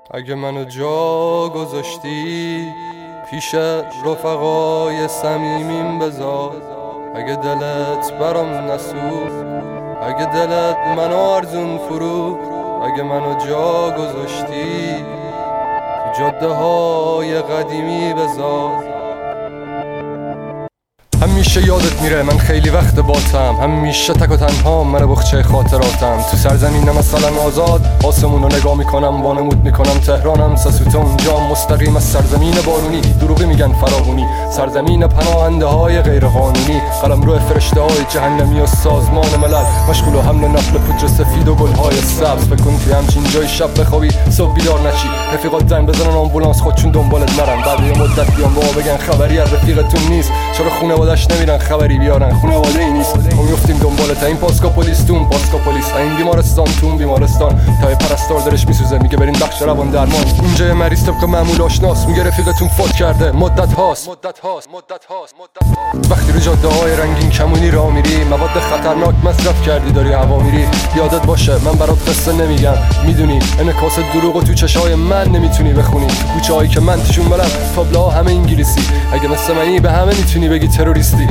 اگه منو جا گذاشتی پیش رفقای صمیمیم بذار. اگه دلت برام نسوخت، اگه دلت منو آرزون فروخت، اگه منو جا گذاشتی تو جاده های قدیمی بذار. همیشه یادت میره من خیلی وقت باتم، همیشه تک و تنها من بخچه خاطراتم. تو سرزمینم مثلا آزاد آسمون رو نگاه میکنم، وانمود میکنم تهرانم سسوته اونجا مستقیم از سرزمین بارونی. دروغی میگن فراغونی، سرزمین پناهنده های غیر قانونی. قلم روی فرشته های جهنمی و سازمان ملل، مشغول و حمل نقل پودر سفید و گل های سبز. فکر کن توی همچین جای شب بخوابی صبح بیدار نشی، رفیقات زنگ بزنن آمبولانس خودشون دنبالت نرن. بعد یه مدت بیان با بگن خبری از رفیقتون نیست، چرا خونواده‌اش نمیرن خبری بیارن؟ خونواده ای نیست، ما میفتیم دنبالت. این پاسکاپولیس تون پاسکاپولیس، این بیمارستان تون بیمارستان. تای پرستار دلش میسوزه میگه برین بخش روان درمان. اینجا یه مریض طبق معمول آشناس میگه رفیقتون فوت کرده مدت هاست. وقتی رو جاده های رنگین کمونی راه میری، مواد خطرناک مصرف کردی داری هوا میری، یادت باشه من برات قصه نمیگم. میدونی انعکاس دروغو تو چشای من نمیتونی بخونی. تو کوچه هایی که من توشون برم تابلوها همه انگلیسی. اگه مثل منی به همه میتونی بگی تروریستی.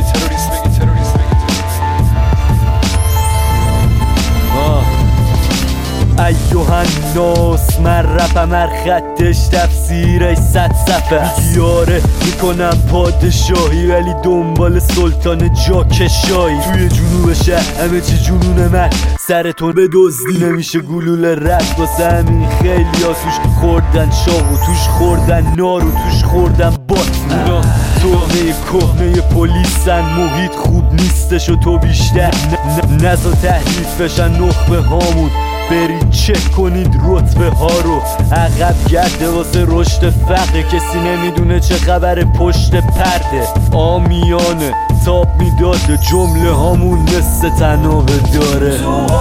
ایوه الناس من رپم هر خطش تفسیرش 100 صفحه. یاره میکنم پادشاهی ولی دنبال سلطان جاکشایی. توی جنوب شهر همه چی جنون من، سرتون به دزدی نمیشه گلوله رد. واسه همین خیلی ها توش خوردن شاق و توش خوردن نار و توش خوردن بات. اونا تومه کهنه پلیسن، محیط خوب نیستش و تو بیشتر نزا تحریف بشن نخبه هامون. برید چک کنید رتبه ها رو، عقب گرده واسه رشد فقه. کسی نمیدونه چه خبر پشت پرده. آمیانه تاب میداده جمله هامون مثل تنابه داره.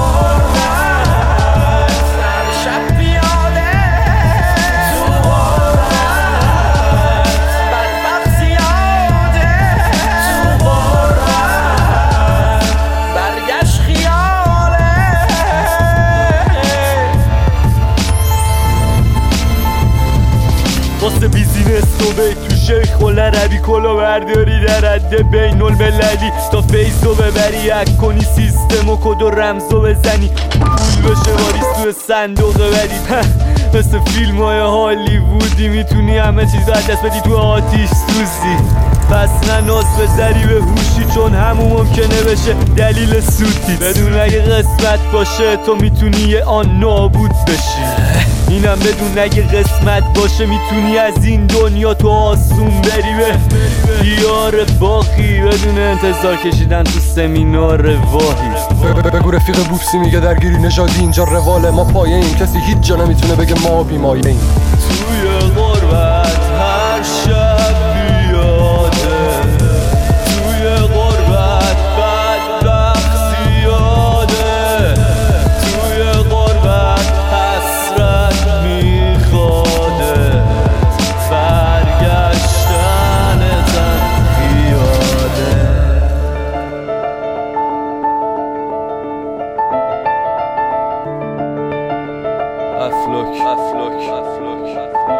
واسه بیزینس تو بی تو شیخ و لربی کلا برداری در حد بین المللی. تا فیسو ببری یک کنی سیستم و کد و رمزو بزنی، پول بشه واریز توی صندوق بدی. مثل فیلم های هالیوودی میتونی همه چیز از دست بدی تو آتیش سوزی. پس نه ناز بذاری به هوشی، چون همون ممکنه بشه دلیل سوتی. بدون اگه قسمت باشه تو میتونی یه آن نابود بشی. اینم بدون اگه قسمت باشه میتونی از این دنیا تو آسون بری به دیار باقی، بدون انتظار کشیدن تو سمینار واهی. بگو رفیق بوبسی میگه درگیری نژادی اینجا رواله، ما پایه این کسی هیچ جا نمیتونه بگه ما بیمایه این. توی غربت هر شب بیاده، توی غربت بدبخت زیاده، توی غربت حسرت میخواده، برگشتنتم پیاده. افلاک